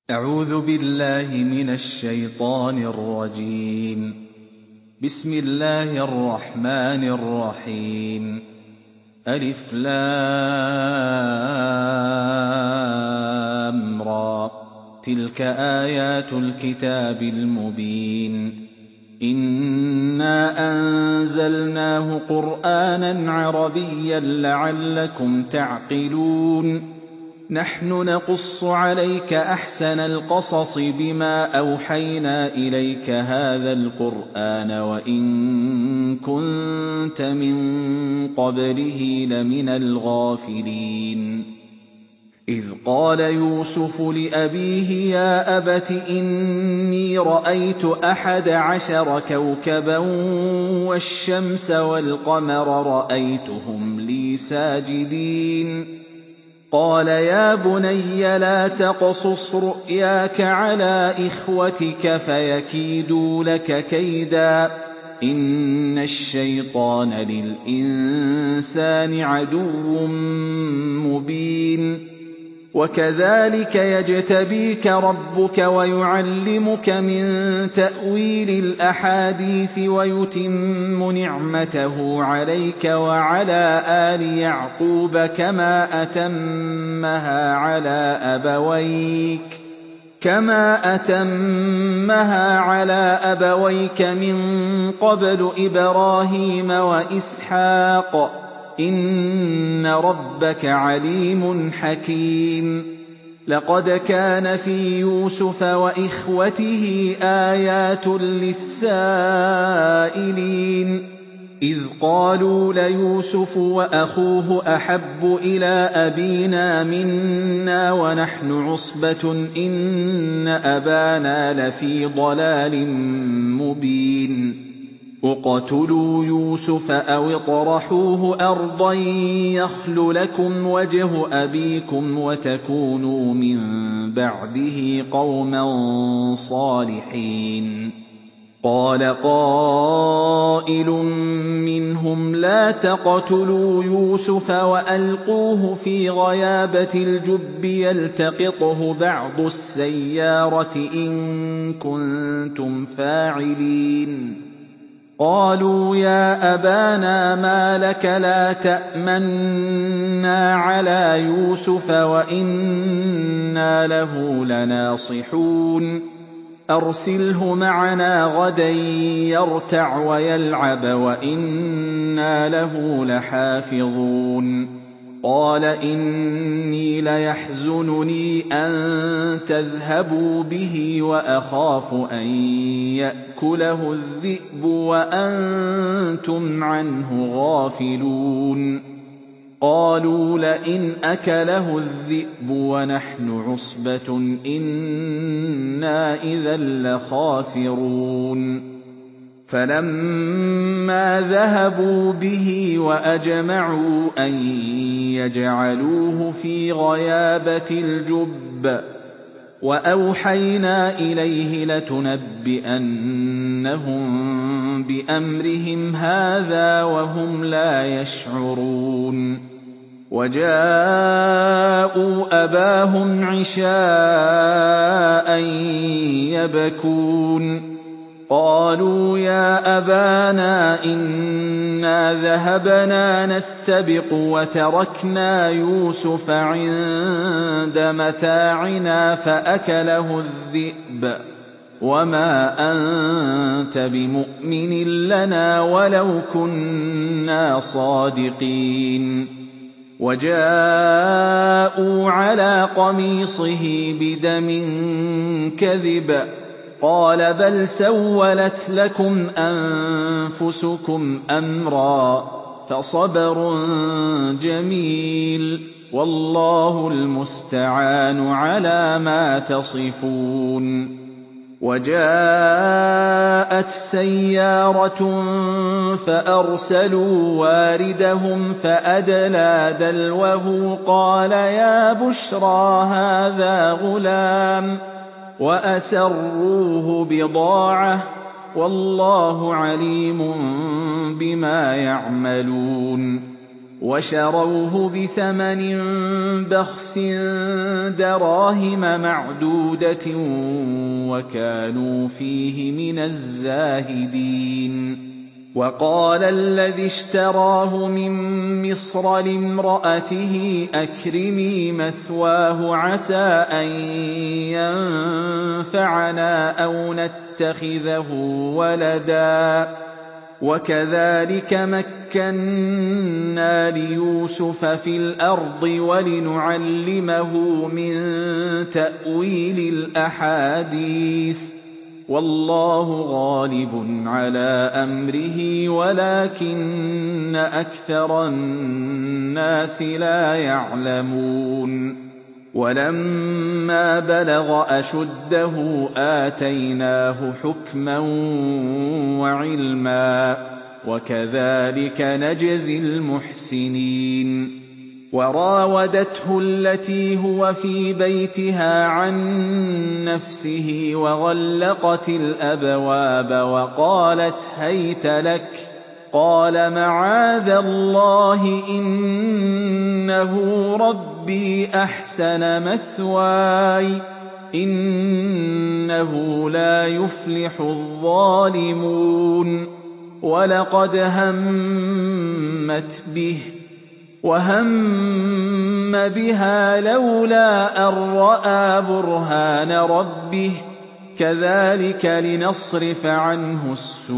أعوذ بالله من الشيطان الرجيم. بسم الله الرحمن الرحيم. ألف لام را. تلك آيات الكتاب المبين. إنا أنزلناه قرآنا عربيا لعلكم تعقلون. نحن نقص عليك أحسن القصص بما أوحينا إليك هذا القرآن وإن كنت من قبله لمن الغافلين. إذ قال يوسف لأبيه يا أبت إني رأيت 11 كوكبا والشمس والقمر رأيتهم لي ساجدين. قال يا بني لا تقصص رؤياك على إخوتك فيكيدوا لك كيدا إن الشيطان للإنسان عدو مبين. وكذلك يجتبيك ربك ويعلمك من تأويل الأحاديث ويتم نعمته عليك وعلى آل يعقوب كما أتمها على أبويك من قبل إبراهيم وإسحاق إن ربك عليم حكيم. لقد كان في يوسف وإخوته آيات للسائلين إذ قالوا ليوسف وأخوه أحب إلى أبينا منا ونحن عصبة إن أبانا لفي ضلال مبين. اقتلوا يوسف أو اطرحوه أرضا يخل لكم وجه أبيكم وتكونوا من بعده قوما صالحين. قال قائل منهم لا تقتلوا يوسف وألقوه في غيابة الجب يلتقطه بعض السيارة إن كنتم فاعلين. قالوا يا أبانا ما لك لا تأمنا على يوسف وإنا له لناصحون. أرسله معنا غدا يرتع ويلعب وإنا له لحافظون. قال إني ليحزنني أن تذهبوا به وأخاف أن يأكله الذئب وأنتم عنه غافلون. قالوا لئن أكله الذئب ونحن عصبة إنا إذا لخاسرون. فلما ذهبوا به وأجمعوا أن يجعلوه في غيابة الجب وأوحينا إليه لتنبئنهم بأمرهم هذا وهم لا يشعرون. وجاءوا أباهم عشاء يبكون. قالوا يا أبانا إنا ذهبنا نستبق وتركنا يوسف عند متاعنا فأكله الذئب وما أنت بمؤمن لنا ولو كنا صادقين. وجاءوا على قميصه بدم كذب قال بل سولت لكم أنفسكم أمرا فصبر جميل والله المستعان على ما تصفون. وجاءت سيارة فأرسلوا واردهم فأدلى دلوه قال يا بشرى هذا غلام وأسروه بضاعة والله عليم بما يعملون. وَشَرَوْهُ بِثَمَنٍ بَخْسٍ دَرَاهِمَ مَعْدُودَةٍ وَكَانُوا فِيهِ مِنَ الزَّاهِدِينَ وَقَالَ الَّذِي اشْتَرَاهُ مِن مِّصْرَ لِامْرَأَتِهِ أَكْرِمِي مَثْوَاهُ عَسَىٰ أَن يَنفَعَنَا أَوْ نَتَّخِذَهُ وَلَدًا وَكَذَٰلِكَ مَكَّنَّا لِيُوسُفَ فِي الْأَرْضِ وَلِنُعَلِّمَهُ مِن تَأْوِيلِ الْأَحَادِيثِ ۚ وَاللَّهُ غَالِبٌ عَلَىٰ أَمْرِهِ وَلَٰكِنَّ أَكْثَرَ النَّاسِ لَا يَعْلَمُونَ وَلَمَّا بَلَغَ أَشُدَّهُ آتَيْنَاهُ حُكْمًا وَعِلْمًا ۚ وَكَذَٰلِكَ نَجْزِي الْمُحْسِنِينَ وَرَاوَدَتْهُ الَّتِي هُوَ فِي بَيْتِهَا عَن نَّفْسِهِ وَغَلَّقَتِ الْأَبْوَابَ وَقَالَتْ هَيْتَ لَكَ ۚ قَالَ مَعَاذَ اللَّهِ ۖ إِنَّهُ رَبِّي أَحْسَنَ مَثْوَايَ ۖ إِنَّهُ لَا يُفْلِحُ الظَّالِمُونَ وَلَقَدْ هَمَّتْ بِهِ وَهَمَّ بِهَا لَوْلَا أَن رَّأَىٰ بُرْهَانَ رَبِّهِ ۚ كَذَٰلِكَ لِنَصْرِفَ عَنْهُ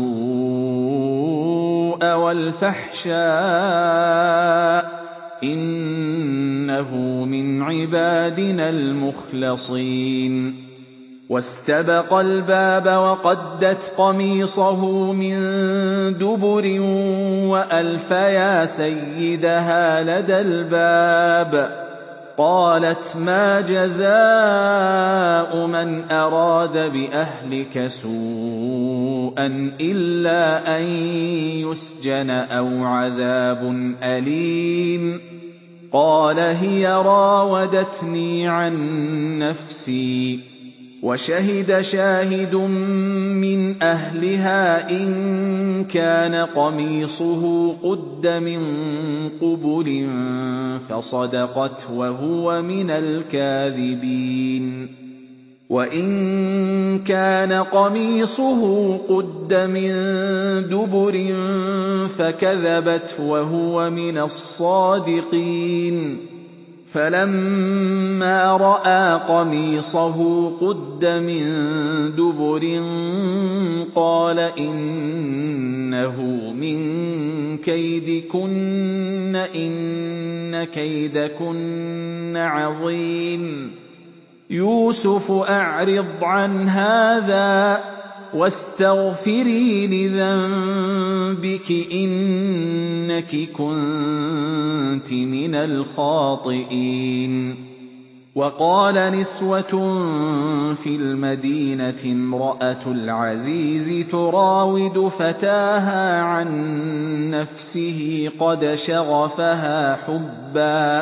السُّوءَ وَالْفَحْشَاءَ ۚ إِنَّهُ مِنْ عِبَادِنَا الْمُخْلَصِينَ وَاسْتَبَقَ الْبَابَ وَقَدَّتْ قَمِيصَهُ مِن دُبُرٍ وَأَلْفَ يَا سَيِّدَهَا لَدَى الْبَابِ ۚ قَالَتْ مَا جَزَاءُ مَنْ أَرَادَ بِأَهْلِكَ سُوءًا إِلَّا أَن يُسْجَنَ أَوْ عَذَابٌ أَلِيمٌ قَالَ هِيَ رَاوَدَتْنِي عَن نَّفْسِي وَشَهِدَ شَاهِدٌ مِّنْ أَهْلِهَا إِن كَانَ قَمِيصُهُ قُدَّ مِن قُبُلٍ فَصَدَقَتْ وَهُوَ مِنَ الْكَاذِبِينَ وَإِن كَانَ قَمِيصُهُ قُدَّ مِن دُبُرٍ فَكَذَبَتْ وَهُوَ مِنَ الصَّادِقِينَ فَلَمَّا رَأَىٰ قَمِيصَهُ قُدَّ مِن دُبُرٍ قَالَ إِنَّهُ مِن كَيْدِكُنَّ ۖ إِنَّ كَيْدَكُنَّ عَظِيمٌ يُوسُفُ أَعْرِضْ عَنْ هَٰذَا وَاسْتَغْفِرِي لِذَنبِكِ ۖ إِنَّكِ كُنتِ مِنَ الْخَاطِئِينَ وَقَالَ نِسْوَةٌ فِي الْمَدِينَةِ امْرَأَتُ الْعَزِيزِ تُرَاوِدُ فَتَاهَا عَن نَّفْسِهِ قَدْ شَغَفَهَا حُبًّا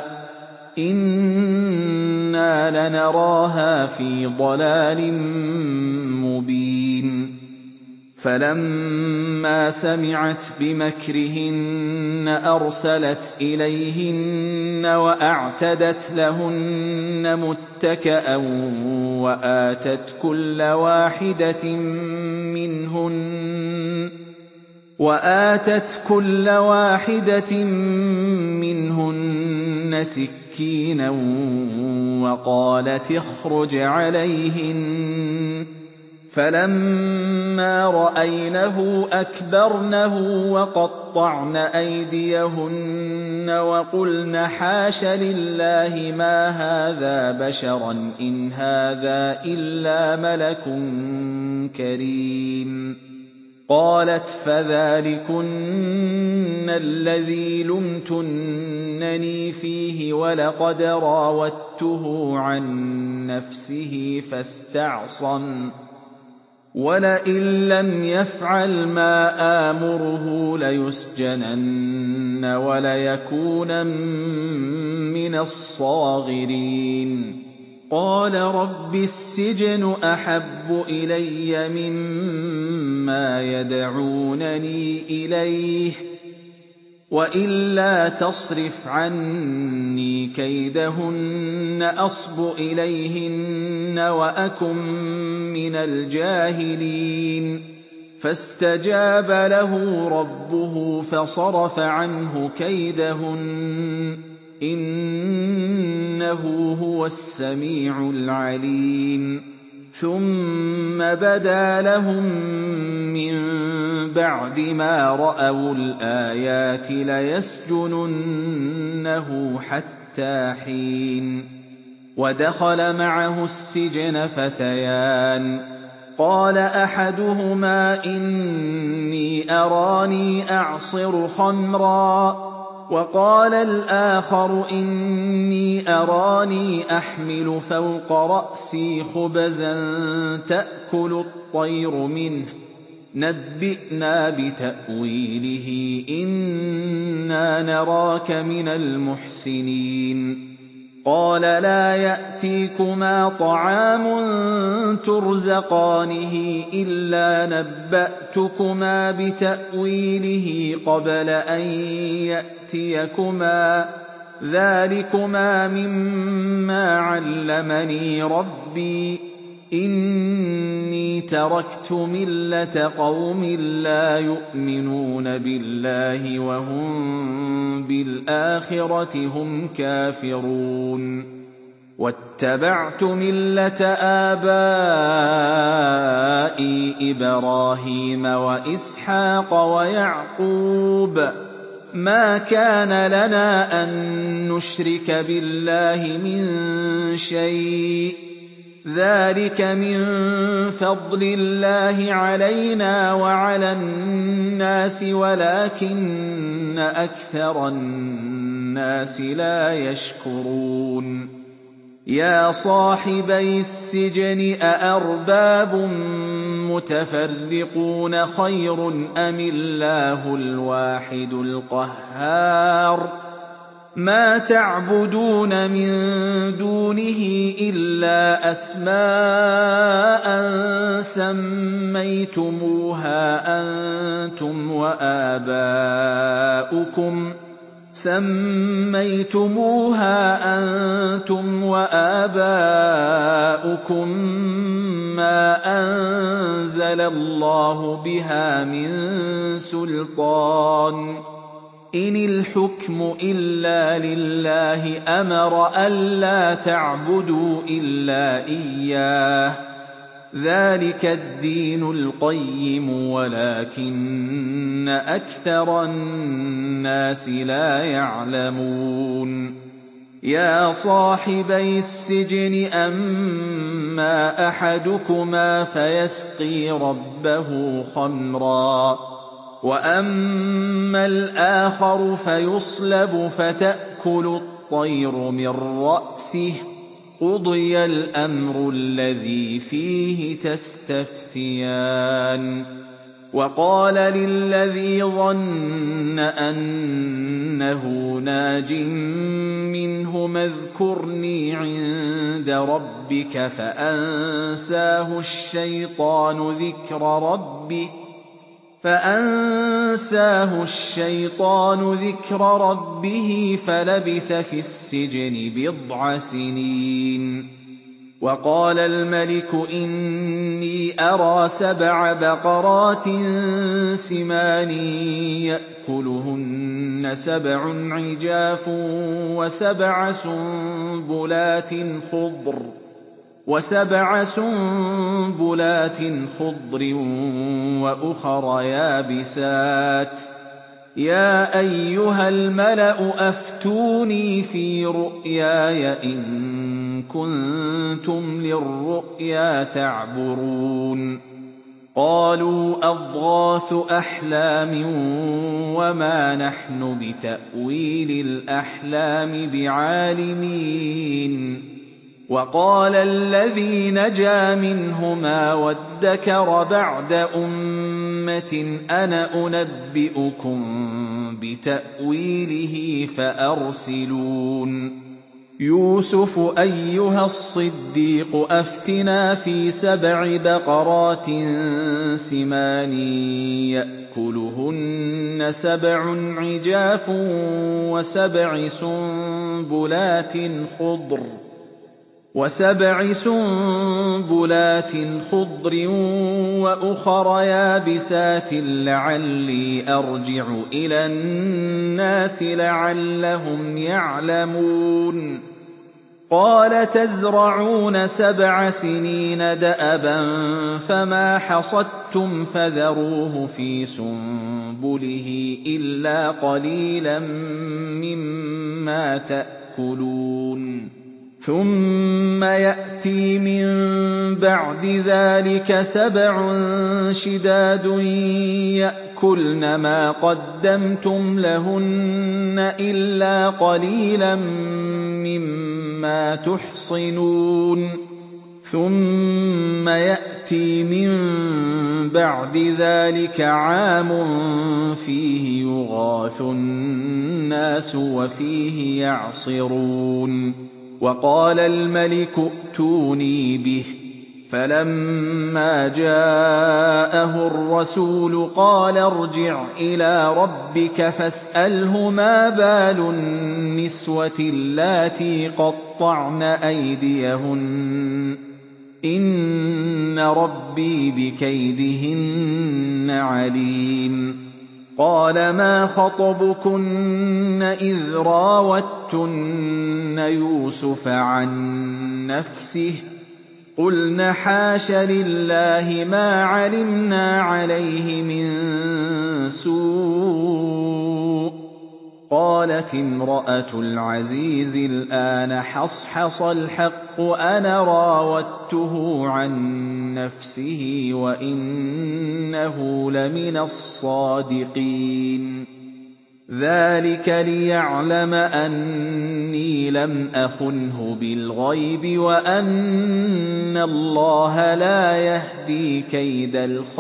إِنَّا لَنَرَاهَا فِي ضَلَالٍ مُّبِينٍ فَلَمَّا سَمِعَتْ بِمَكْرِهِنَّ أَرْسَلَتْ إِلَيْهِنَّ وَأَعْتَدَتْ لَهُنَّ مُتَّكَأً وَآتَتْ كُلَّ وَاحِدَةٍ مِّنْهُنَّ سِكِّينًا وَقَالَتِ اخْرُجْ عَلَيْهِنَّ ۖ فَلَمَّا رَأَيْنَهُ أَكْبَرْنَهُ وَقَطَّعْنَ أَيْدِيَهُنَّ وَقُلْنَ حَاشَ لِلَّهِ مَا هَٰذَا بَشَرًا إِنْ هَٰذَا إِلَّا مَلَكٌ كَرِيمٌ قَالَتْ فَذَٰلِكُنَّ الَّذِي لُمْتُنَّنِي فِيهِ وَلَقَدْ رَاوَدتُّهُ عَن نَّفْسِهِ فَاسْتَعْصَمَ وَلَئِن لَّمْ يَفْعَلْ مَا آمُرُهُ لَيُسْجَنَنَّ وَلَيَكُونًا مِّنَ الصَّاغِرِينَ قَالَ رَبِّ السِّجْنُ أَحَبُّ إِلَيَّ مِمَّا يَدْعُونَنِي إِلَيْهِ وَإِلَّا تَصْرِفْ عَنِّي كَيْدَهُنَّ أَصْبُ إِلَيْهِنَّ وَأَكُن مِّنَ الْجَاهِلِينَ فَاسْتَجَابَ لَهُ رَبُّهُ فَصَرَفَ عَنْهُ كَيْدَهُنَّ ۚ إِنَّهُ هُوَ السَّمِيعُ الْعَلِيمُ ثُمَّ بَدَا لَهُم مِّن بَعْدِ مَا رَأَوُا الْآيَاتِ لَيَسْجُنُنَّهُ حَتَّىٰ حِينٍ وَدَخَلَ مَعَهُ السِّجْنَ فَتَيَانِ قَالَ أَحَدُهُمَا إِنِّي أَرَانِي أَعْصِرُ خَمْرًا وَقَالَ الْآخَرُ إِنِّي أَرَانِي أَحْمِلُ فَوْقَ رَأْسِي خُبْزًا تَأْكُلُ الطَّيْرُ مِنْهُ ۖ نَبِّئْنَا بِتَأْوِيلِهِ إِنَّا نَرَاكَ مِنَ الْمُحْسِنِينَ قَالَ لَا يَأْتِيكُمَا طَعَامٌ تُرْزَقَانِهِ إِلَّا نَبَّأْتُكُمَا بِتَأْوِيلِهِ قَبْلَ أَن يَأْتِيَكُمَا ۚ ذَٰلِكُمَا مِمَّا عَلَّمَنِي رَبِّي ۚ إِنِّي تَرَكْتُ مِلَّةَ قَوْمٍ لَّا يُؤْمِنُونَ بِاللَّهِ وَهُم بِالْآخِرَةِ هُمْ كَافِرُونَ وَاتَّبَعْتُ مِلَّةَ آبَائِي إِبْرَاهِيمَ وَإِسْحَاقَ وَيَعْقُوبَ ۚ مَا كَانَ لَنَا أَن نُّشْرِكَ بِاللَّهِ مِن شَيْءٍ ۚ ذَٰلِكَ مِن فَضْلِ اللَّهِ عَلَيْنَا وَعَلَى النَّاسِ وَلَٰكِنَّ أَكْثَرَ النَّاسِ لَا يَشْكُرُونَ يَا صَاحِبَيِ السِّجْنِ أَأَرْبَابٌ مُّتَفَرِّقُونَ خَيْرٌ أَمِ اللَّهُ الْوَاحِدُ الْقَهَّارُ مَا تَعْبُدُونَ مِن دُونِهِ إِلَّا أَسْمَاءً سَمَّيْتُمُوهَا أَنتُمْ وَآبَاؤُكُم مَّا أَنزَلَ اللَّهُ بِهَا مِن سُلْطَانٍ ۚ إِنِ الْحُكْمُ إِلَّا لِلَّهِ أَمَرَ أَلَّا تَعْبُدُوا إِلَّا إِيَّاهُ ۚ ذَٰلِكَ الدِّينُ الْقَيِّمُ وَلَٰكِنَّ أَكْثَرَ النَّاسِ لَا يَعْلَمُونَ يَا صَاحِبَيِ السِّجْنِ أَمَّا أَحَدُكُمَا فَيَسْقِي رَبَّهُ خَمْرًا وَأَمَّا الْآخَرُ فَيُصْلَبُ فَتَأْكُلُ الطَّيْرُ مِن رَّأْسِهِ ۚ قُضِيَ الْأَمْرُ الَّذِي فِيهِ تَسْتَفْتِيَانِ وَقَالَ لِلَّذِي ظَنَّ أَنَّهُ نَاجٍ مِّنْهُمَا اذْكُرْنِي عِندَ رَبِّكَ فَأَنسَاهُ الشَّيْطَانُ ذِكْرَ رَبِّهِ فَلَبِثَ فِي السِّجْنِ بِضْعَ سِنِينَ وَقَالَ الْمَلِكُ إِنِّي أَرَىٰ 7 بَقَرَاتٍ سِمَانٍ يَأْكُلُهُنَّ 7 عِجَافٌ وَسَبْعَ سُنبُلَاتٍ خُضْرٍ وَأُخَرَ يَابِسَاتٍ ۖ يَا أَيُّهَا الْمَلَأُ أَفْتُونِي فِي رُؤْيَايَ إِن كُنتُمْ لِلرُّؤْيَا تَعْبُرُونَ قَالُوا أَضْغَاثُ أَحْلَامٍ وَمَا نَحْنُ بِتَأْوِيلِ الْأَحْلَامِ بِعَالِمِينَ وَقَالَ الَّذِي نَجَا مِنْهُمَا وَادَّكَرَ بَعْدَ أُمَّةٍ أَنَا أُنَبِّئُكُم بِتَأْوِيلِهِ فَأَرْسِلُونِ يوسف أيها الصديق أفتنا في 7 بقرات سمان يأكلهن 7 عجاف وسبع سنبلات خضر وأخر يابسات لعلي أرجع إلى الناس لعلهم يعلمون قال تزرعون 7 سنين دأبا فما حصدتم فذروه في سنبله إلا قليلا مما تأكلون ثم يأتي من بعد ذلك 7 شداد يأكلن ما قدمتم لهن إلا قليلا مما تحصنون ثم يأتي من بعد ذلك عام فيه يغاث الناس وفيه يعصرون وقال الملك ائتوني به فلما جاءه الرسول قال ارجع إلى ربك فاسأله ما بال النسوة اللاتي قطعن أيديهن إن ربي بكيدهن عليم قال ما خطبكن إذ راوتن يوسف عن نفسه قلن حاش لله ما علمنا عليه من سوء قالت امرأة العزيز الآن حصحص الحق أنا راودته عن نفسه وإنه لمن الصادقين ذلك ليعلم أني لم أخنه بالغيب وأن الله لا يهدي كيد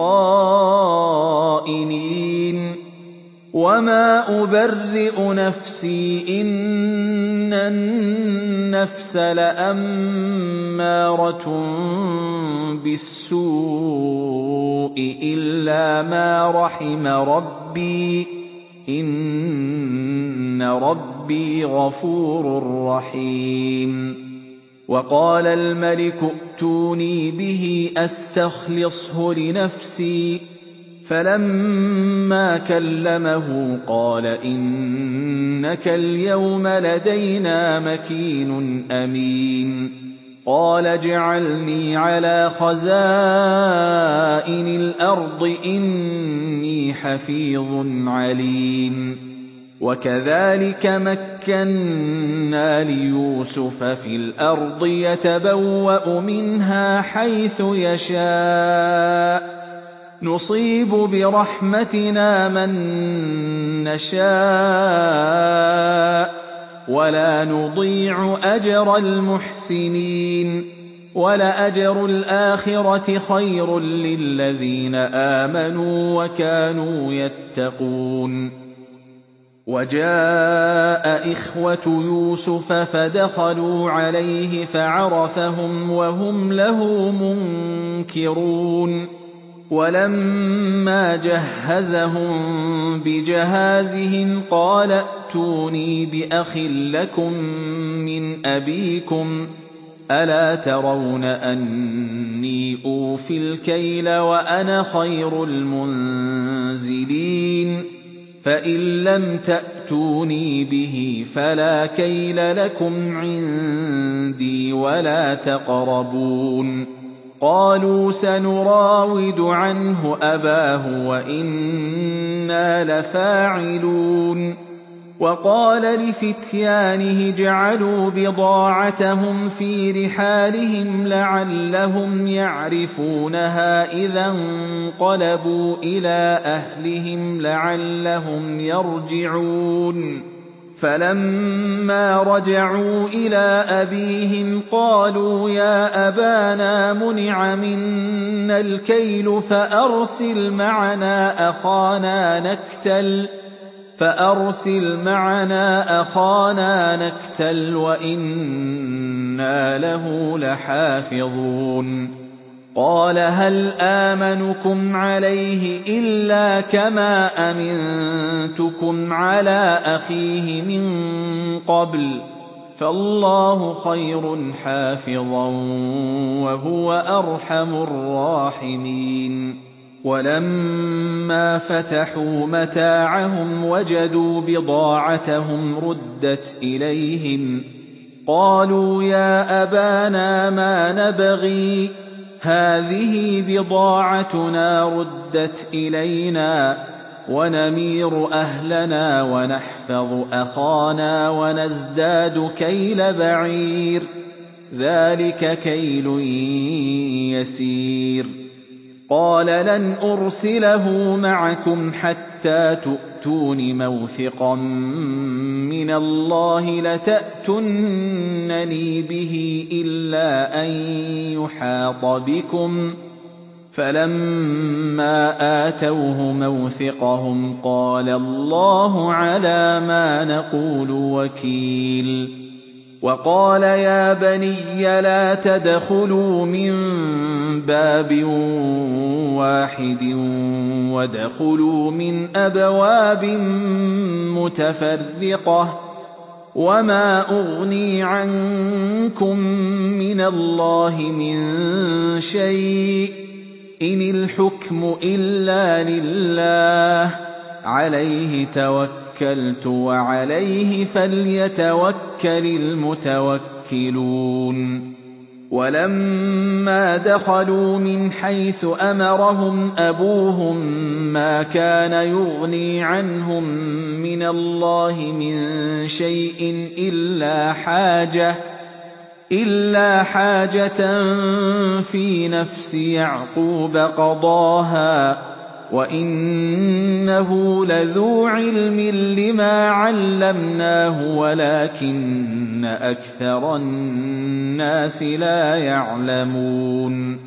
الخائنين وما أبرئ نفسي إن النفس لأمارة بالسوء إلا ما رحم ربي إن ربي غفور رحيم وقال الملك ائتوني به أستخلصه لنفسي فلما كلمه قال إنك اليوم لدينا مكين أمين قال اجعلني على خزائن الأرض إني حفيظ عليم وكذلك مكنا ليوسف في الأرض يتبوأ منها حيث يشاء نصيب برحمتنا من نشاء ولا نضيع أجر المحسنين ولأجر الآخرة خير للذين آمنوا وكانوا يتقون وجاء إخوة يوسف فدخلوا عليه فعرفهم وهم له منكرون ولما جهزهم بجهازهم قال ائتوني بأخ لكم من أبيكم ألا ترون أني أوفي الكيل وأنا خير المنزلين فإن لم تأتوني به فلا كيل لكم عندي ولا تقربون قالوا سنراود عنه أباه وإنا لفاعلون وقال لفتيانه جعلوا بضاعتهم في رحالهم لعلهم يعرفونها إذا انقلبوا إلى أهلهم لعلهم يرجعون فلما رجعوا إلى أبيهم قالوا يا أبانا منع منا الكيل فأرسل معنا أخانا نكتل فأرسل معنا أخانا نكتل وإنا له لحافظون قال هل آمنكم عليه إلا كما أمنتكم على أخيه من قبل فالله خير حافظا وهو أرحم الراحمين ولما فتحوا متاعهم وجدوا بضاعتهم ردت إليهم قالوا يا أبانا ما نبغي هذه بضاعتنا ردت إلينا ونمير أهلنا ونحفظ أخانا ونزداد كيل بعير ذلك كيل يسير قال لن أرسله معكم حتى تؤتون موثقا من الله لتأتونني به إلا أن يحاط بكم فلما آتوه موثقهم قال الله على ما نقول وكيل وقال يا بني لا تدخلوا من باب واحد وادخلوا من أبواب متفرقة وما أغني عنكم من الله من شيء إن الحكم إلا لله عليه توكلت وعليه فليتوكل المتوكلون ولما دخلوا من حيث أمرهم أبوهم ما كان يغني عنهم من الله من شيء إلا حاجة في نفس يعقوب قضاها وإنه لذو علم لما علمناه ولكن أكثر الناس لا يعلمون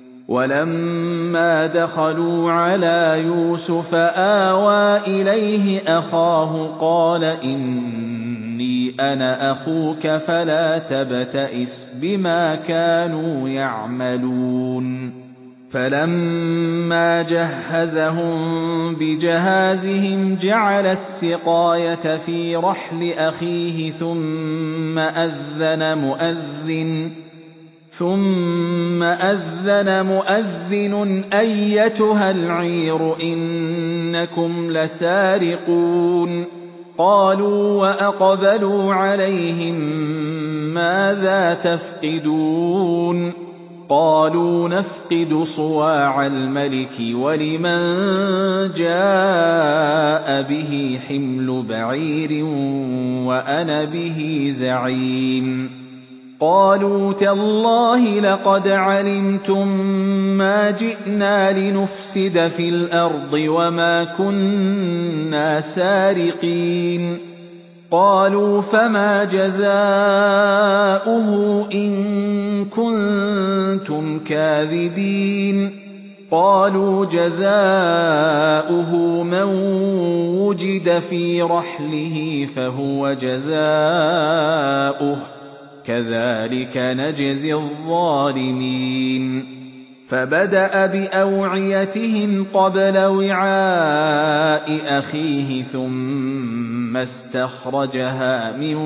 ولما دخلوا على يوسف آوى إليه أخاه قال إني أنا أخوك فلا تبتئس بما كانوا يعملون فلما جهزهم بجهازهم جعل السقاية في رحل أخيه ثم أذن مؤذن أيتها العير إنكم لسارقون قالوا وأقبلوا عليهم ماذا تفقدون قالوا نفقد صواع الملك ولمن جاء به حمل بعير وأنا به زعيم قالوا تالله لقد علمتم ما جئنا لنفسد في الأرض وما كنا سارقين قالوا فما جزاؤه إن كنتم كاذبين قالوا جزاؤه من وجد في رحله فهو جزاؤه كذلك نجزي الظالمين فبدأ بأوعيتهم قبل وعاء أخيه ثم استخرجها من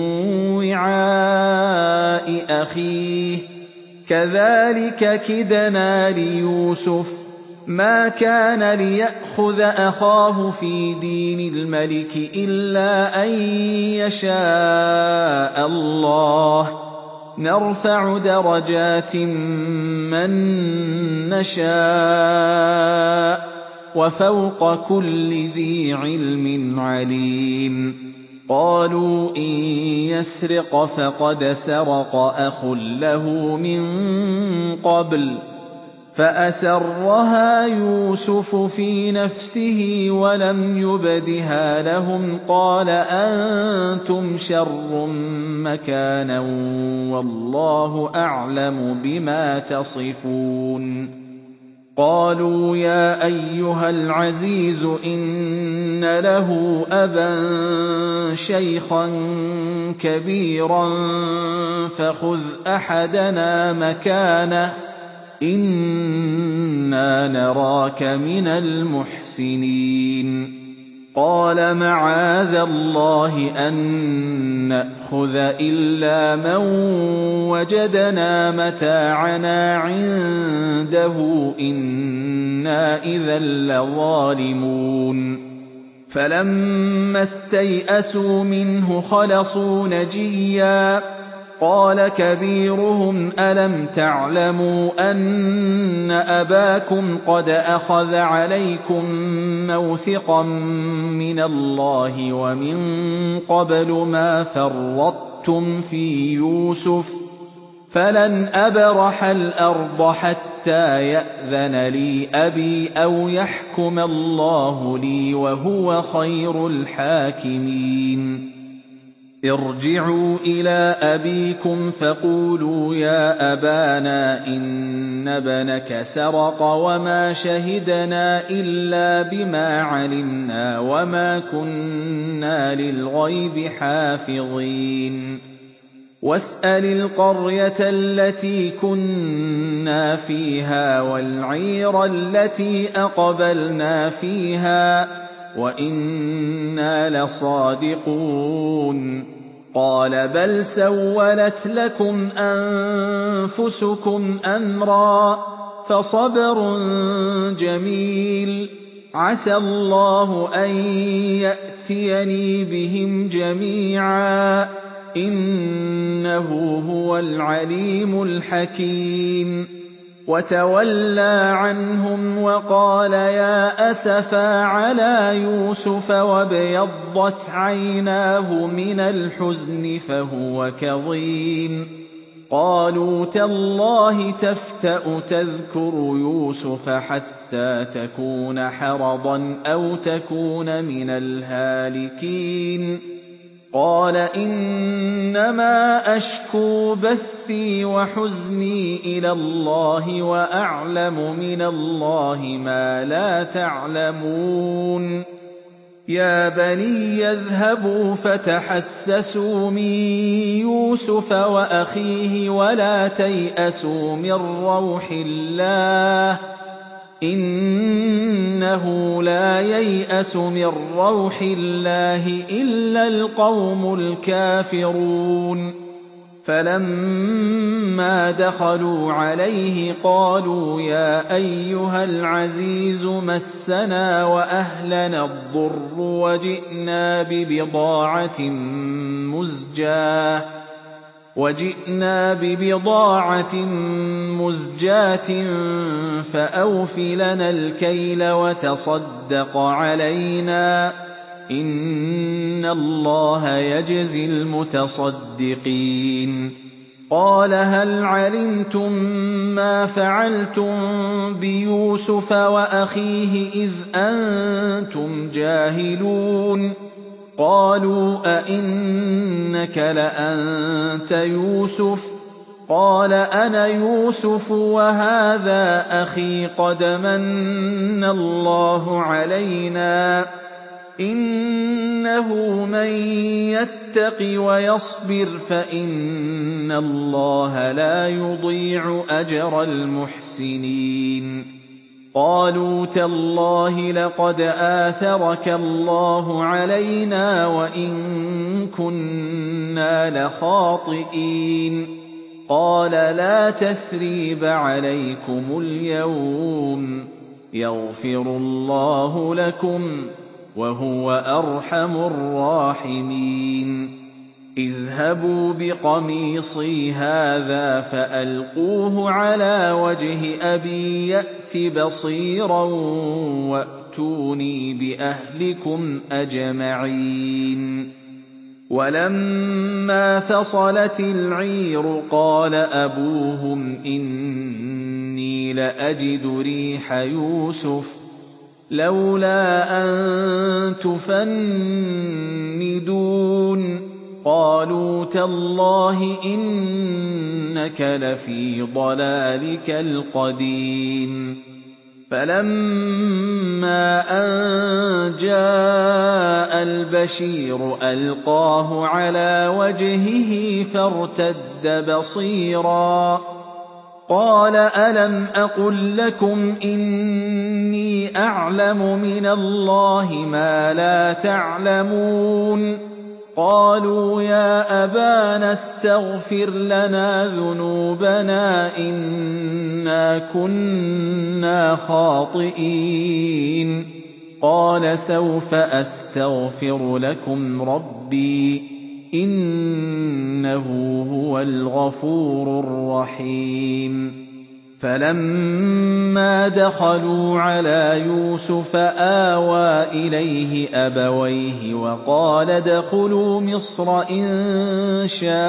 وعاء أخيه كذلك كدنا ليوسف ما كان ليأخذ أخاه في دين الملك إلا أن يشاء الله نرفع درجات من نشاء وفوق كل ذي علم عليم قالوا إن يسرق فقد سرق أخ له من قبل فأسرها يوسف في نفسه ولم يبدها لهم قال أنتم شر مكانا والله أعلم بما تصفون قالوا يا أيها العزيز إن له أبا شيخا كبيرا فخذ أحدنا مكانه إنا نراك من المحسنين قال معاذ الله أن نأخذ إلا من وجدنا متاعنا عنده إنا إذا لظالمون فلما استيئسوا منه خلصوا نجيا قال كبيرهم ألم تعلموا أن أباكم قد أخذ عليكم موثقا من الله ومن قبل ما فرطتم في يوسف فلن أبرح الأرض حتى يأذن لي أبي أو يحكم الله لي وهو خير الحاكمين ارجعوا إلى أبيكم فقولوا يا أبانا إن ابنك سرق وما شهدنا إلا بما علمنا وما كنا للغيب حافظين واسأل القرية التي كنا فيها والعير التي أقبلنا فيها وإنا لصادقون قال بل سولت لكم أنفسكم أمرا فصبر جميل عسى الله أن يأتيني بهم جميعا إنه هو العليم الحكيم وتولى عنهم وقال يا أسفا على يوسف وابيضت عيناه من الحزن فهو كظيم قالوا تالله تفتأ تذكر يوسف حتى تكون حرضا أو تكون من الهالكين قال إنما أشكو بثي وحزني إلى الله وأعلم من الله ما لا تعلمون يا بني يذهبوا فتحسسوا من يوسف وأخيه ولا تيأسوا من روح الله إنه لا ييأس من روح الله إلا القوم الكافرون فلما دخلوا عليه قالوا يا أيها العزيز مسنا وأهلنا الضر وجئنا ببضاعة مزجاة فأوف لنا الكيل وتصدق علينا إن الله يجزي المتصدقين قال هل علمتم ما فعلتم بيوسف وأخيه إذ أنتم جاهلون قالوا أئنك لأنت يوسف قال أنا يوسف وهذا أخي قد من الله علينا إنه من يتق ويصبر فإن الله لا يضيع أجر المحسنين قالوا تالله لقد آثرك الله علينا وإن كنا لخاطئين قال لا تثريب عليكم اليوم يغفر الله لكم وهو أرحم الراحمين اذهبوا بقميصي هذا فألقوه على وجه أبي يأت بصيرا وأتوني بأهلكم أجمعين ولما فصلت العير قال أبوهم إني لأجد ريح يوسف لولا أن تفندون قالوا تالله إنك لفي ضلالك القديم فَلَمَّا أَن جَاءَ الْبَشِيرُ أَلْقَاهُ عَلَىٰ وَجْهِهِ فَارْتَدَّ بَصِيرًا قَالَ أَلَمْ أَقُل لَّكُمْ إِنِّي أَعْلَمُ مِنَ اللَّهِ مَا لَا تَعْلَمُونَ قَالُوا يَا أَبَانَا اسْتَغْفِرْ لَنَا ذُنُوبَنَا إِنَّا كُنَّا خَاطِئِينَ قَالَ سَوْفَ أَسْتَغْفِرُ لَكُمْ رَبِّي إِنَّهُ هُوَ الْغَفُورُ الرَّحِيمُ فَلَمَّا دَخَلُوا عَلَىٰ يُوسُفَ آوَىٰ إِلَيْهِ أَبَوَيْهِ وَقَالَ ادْخُلُوا مِصْرَ إِن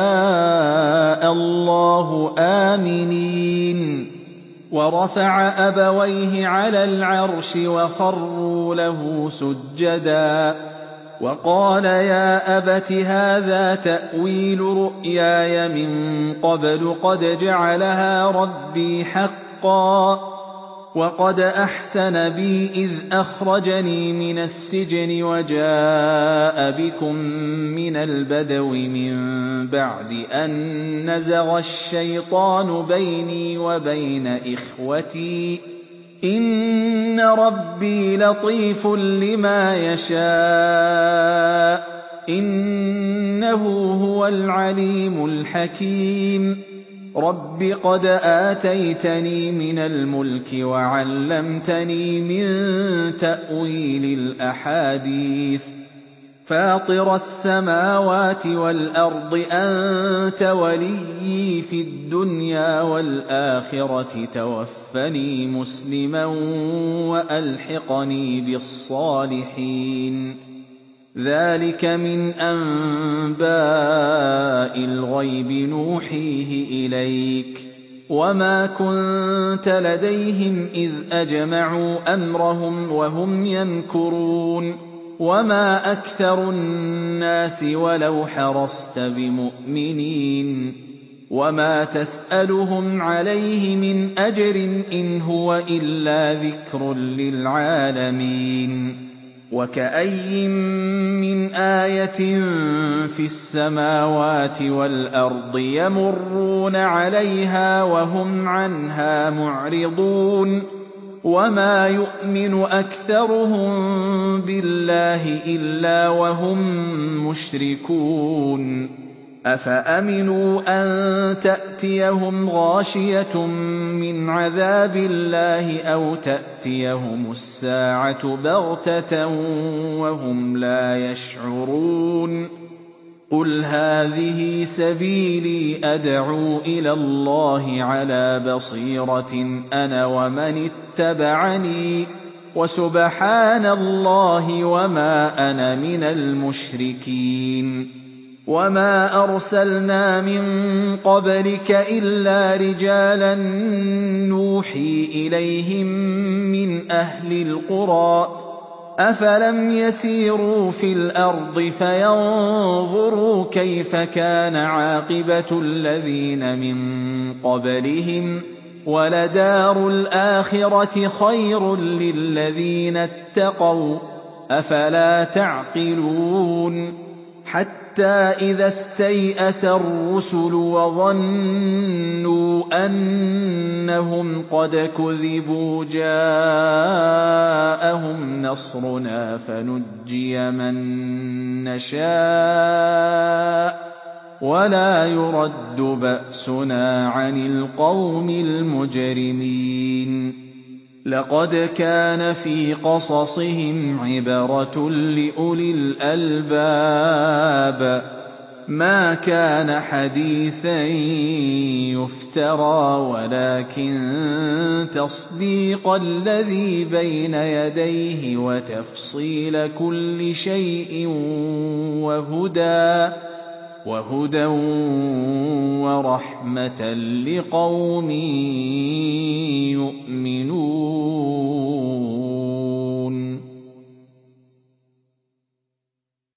شَاءَ اللَّهُ آمِنِينَ وَرَفَعَ أَبَوَيْهِ عَلَى الْعَرْشِ وَخَرُّوا لَهُ سُجَّدًا وَقَالَ يَا أَبَتِ هَٰذَا تَأْوِيلُ رُؤْيَايَ مِن قَبْلُ قَدْ جَعَلَهَا رَبِّي حَقًّا وَقَدْ أَحْسَنَ بِي إِذْ أَخْرَجَنِي مِنَ السِّجْنِ وَجَاءَ بِكُم مِّنَ الْبَدْوِ مِن بَعْدِ أَن نَّزَغَ الشَّيْطَانُ بَيْنِي وَبَيْنَ إِخْوَتِي إِنَّ رَبِّي لَطِيفٌ لِّمَا يَشَاءُ إِنَّهُ هُوَ الْعَلِيمُ الْحَكِيمُ رَبِّ قَدْ آتَيْتَنِي مِنَ الْمُلْكِ وَعَلَّمْتَنِي مِن تَأْوِيلِ الْأَحَادِيثِ فَاطِرَ السَّمَاوَاتِ وَالْأَرْضِ أَنتَ وَلِيِّي فِي الدُّنْيَا وَالْآخِرَةِ تَوَفَّنِي مُسْلِمًا وَأَلْحِقْنِي بِالصَّالِحِينَ ذَٰلِكَ مِنْ أَنبَاءِ الْغَيْبِ نُوحِيهِ إِلَيْكَ وَمَا كُنتَ لَدَيْهِمْ إِذْ أَجْمَعُوا أَمْرَهُمْ وَهُمْ يَمْكُرُونَ وَمَا أَكْثَرُ النَّاسِ وَلَوْ حَرَصْتَ بِمُؤْمِنِينَ وَمَا تَسْأَلُهُمْ عَلَيْهِ مِنْ أَجْرٍ إِنْ هُوَ إِلَّا ذِكْرٌ لِّلْعَالَمِينَ وَكَأَيِّن مِّنْ آيَةٍ فِي السَّمَاوَاتِ وَالْأَرْضِ يَمُرُّونَ عَلَيْهَا وَهُمْ عَنْهَا مُعْرِضُونَ وَمَا يُؤْمِنُ أَكْثَرُهُم بِاللَّهِ إِلَّا وَهُم مُّشْرِكُونَ أَفَأَمِنُوا أَن تَأْتِيَهُمْ غَاشِيَةٌ مِّنْ عَذَابِ اللَّهِ أَوْ تَأْتِيَهُمُ السَّاعَةُ بَغْتَةً وَهُمْ لَا يَشْعُرُونَ قُلْ هَٰذِهِ سَبِيلِي أَدْعُو إِلَى اللَّهِ عَلَىٰ بَصِيرَةٍ أَنَا وَمَنِ اتَّبَعَنِي وَسُبْحَانَ اللَّهِ وَمَا أَنَا مِنَ الْمُشْرِكِينَ وَمَا أَرْسَلْنَا مِن قَبْلِكَ إِلَّا رِجَالًا نُّوحِي إِلَيْهِم مِّنْ أَهْلِ الْقُرَىٰ أَفَلَمْ يَسِيرُوا فِي الْأَرْضِ فَيَنظُرُوا كَيْفَ كَانَ عَاقِبَةُ الَّذِينَ مِن قَبْلِهِمْ ۚ وَلَدَارُ الْآخِرَةِ خَيْرٌ لِّلَّذِينَ اتَّقَوْا ۗ أَفَلَا تَعْقِلُونَ حَتَّىٰ إِذَا اسْتَيْأَسَ الرُّسُلُ وَظَنُّوا أَنَّهُمْ قَدْ كُذِبُوا جَاءَهُمْ نَصْرُنَا فَنُجِّيَ مَن نَّشَاءُ وَلَا يُرَدُّ بَأْسُنَا عَنِ الْقَوْمِ الْمُجْرِمِينَ لَقَدْ كَانَ فِي قَصَصِهِمْ عِبْرَةٌ لِّأُولِي الْأَلْبَابِ مَا كَانَ حَدِيثًا يُفْتَرَىٰ وَلَٰكِن تَصْدِيقَ الَّذِي بَيْنَ يَدَيْهِ وَتَفْصِيلَ كُلِّ شَيْءٍ وَهُدًى وَرَحْمَةً لِّقَوْمٍ يُؤْمِنُونَ